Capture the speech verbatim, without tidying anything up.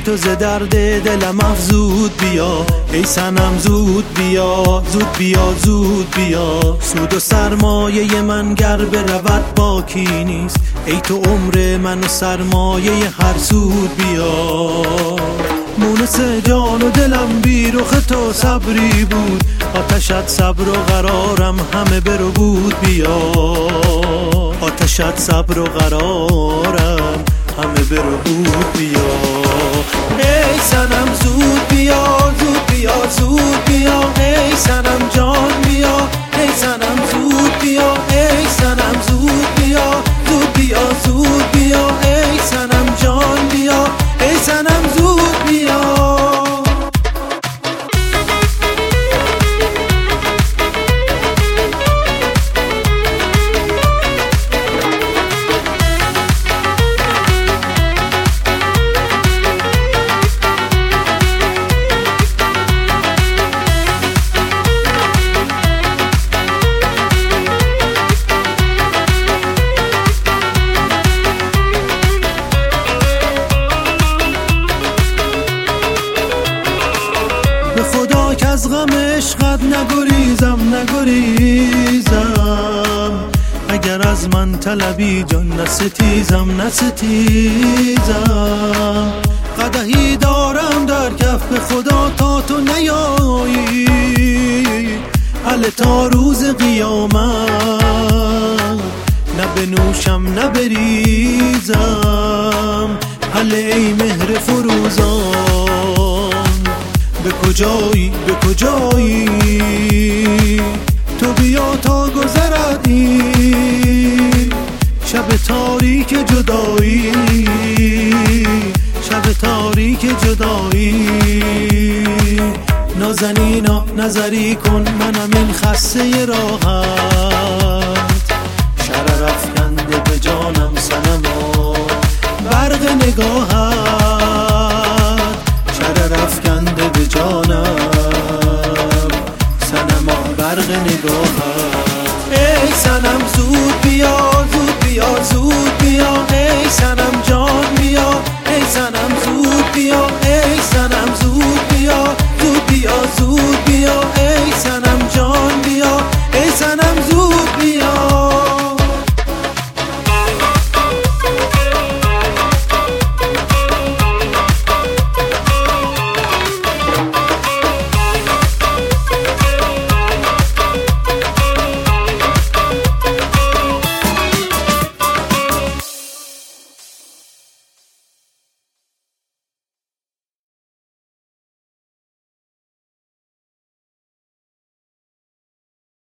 تو ز درد دلم افزود بیا، ای صنم زود بیا، زود بیا زود بیا. سود و سرمایه من گر برود باکی نیست، ای تو عمر من و سرمایه هر سود بیا. مونس جان و دلم بی رخ تو صبری بود، آتشت صبر و قرارم همه برو بود بیا. آتشت صبر و قرارم همه برو بود بیا. ای صنم زود بیا، زود بیا زود بیا. ای صنم جان بیا، ای صنم زود بیا. ای صنم زود بیا، زود بیا زود بیا. ای صنم جان بیا، ای صنم زود بیا. به خدا که از غم عشقت نگریزم نگریزم، اگر از من طلبی جان نستیزم نستیزم. قدحی دارم در کف به خدا تا تو نیایی، هله تا روز قیامت نه بنوشم نه بریزم. هله ای مهر فروزان به کجایی به کجایی، تو بیا تا گذرد این شب تاریک جدایی، شب تاریک جدایی. نازنینا نظری کن منم این خسته راحت، شرر افکنده به جانم صنما برق نگاهت، شرر افکنده به جانم صنما برق نگاهت. ای صنم زود بیا، زود بیا زود بیا. ای صنم جان